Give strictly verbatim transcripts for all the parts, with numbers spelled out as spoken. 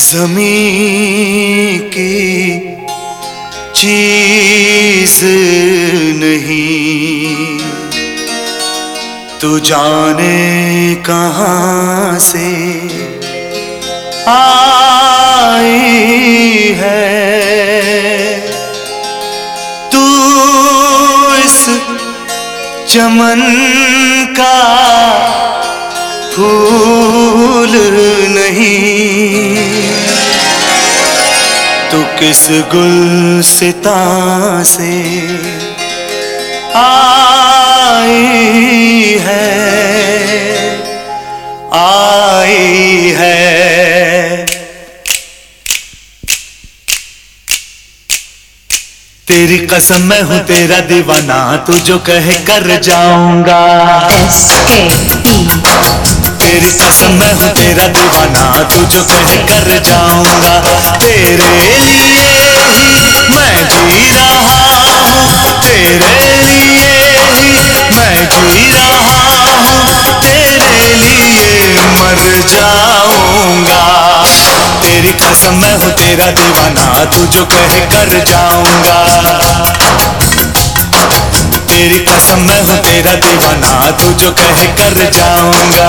ज़मीं की चीज़ नहीं, तू जाने कहाँ से आई है। तू इस चमन का फूल नहीं, तू किस गुलसिता से आई है, आई है। तेरी कसम मैं हूँ तेरा दीवाना, तू जो कहे कर जाऊंगा। S K P. तेरी कसम मैं हूँ तेरा दीवाना, तू जो कहे कर जाऊंगा। तेरे लिए ही मैं जी रहा हूँ, तेरे लिए ही मैं जी रहा हूँ, तेरे लिए मर जाऊंगा। तेरी कसम मैं हूँ तेरा दीवाना, तू जो कहे कर जाऊंगा। तेरी कसम मैं हूँ तेरा दीवाना, तू जो कहे कर जाऊंगा।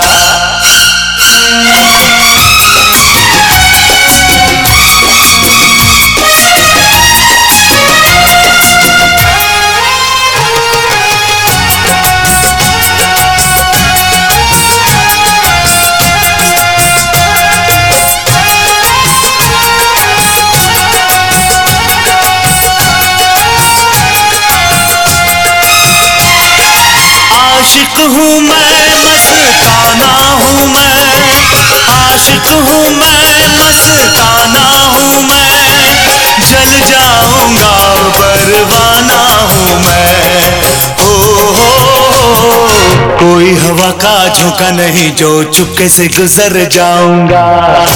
आशिक हूँ मैं, मस्ताना हूँ मैं, आशिक हूँ मैं, मस्ताना हूँ मैं, जल जाऊंगा परवाना हूँ मैं। हो, हो, हो कोई हवा का झोंका नहीं जो चुपके से गुजर जाऊंगा।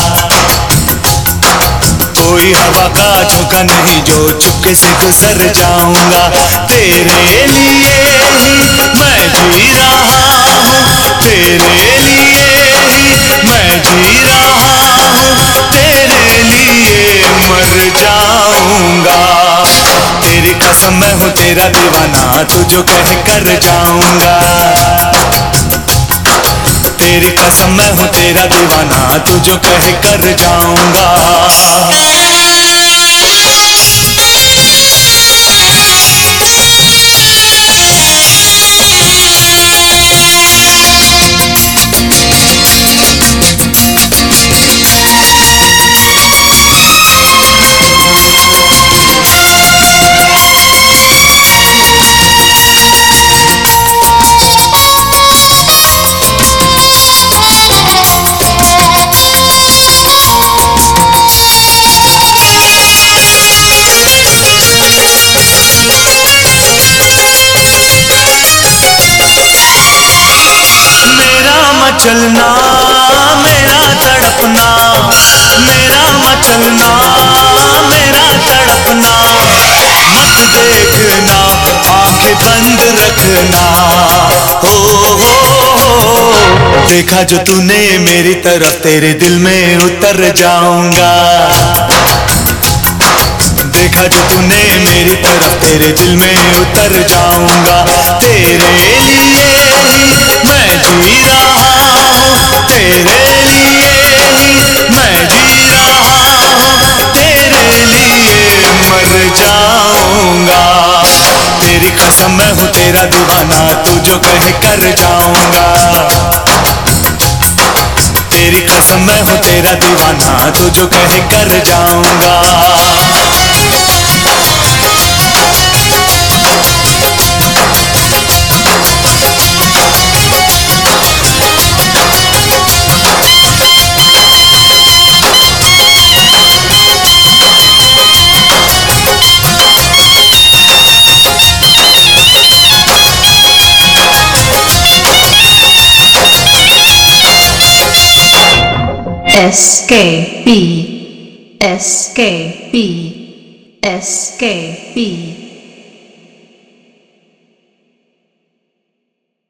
कोई हवा का झोंका नहीं जो चुपके से गुजर जाऊंगा। तेरे लिए ही मैं जी रहा हूँ, तेरे लिए ही मैं जी रहा हूँ, तेरे लिए मर जाऊंगा। तेरी कसम मैं हूँ तेरा दीवाना, तू जो कहे कर जाऊंगा। तेरी कसम मैं हूँ तेरा दीवाना, तू जो कहे कर जाऊंगा। मचलना मेरा तड़पना, मेरा मचलना मेरा तड़पना, मत देखना आंखें बंद रखना। हो, हो, हो देखा जो तूने मेरी तरफ, तेरे दिल में उतर जाऊंगा। देखा जो तूने मेरी तरफ, तेरे दिल में उतर जाऊंगा। तेरे लिए ही मैं जी रहा हूँ, तेरे लिए ही मैं जी रहा हूँ, तेरे लिए मर जाऊंगा। तेरी कसम मैं हूँ तेरा दीवाना, तू जो कहे कर जाऊंगा। तेरी कसम मैं हूँ तेरा दीवाना, तू जो कहे कर जाऊंगा। S K P, S K P, S K P.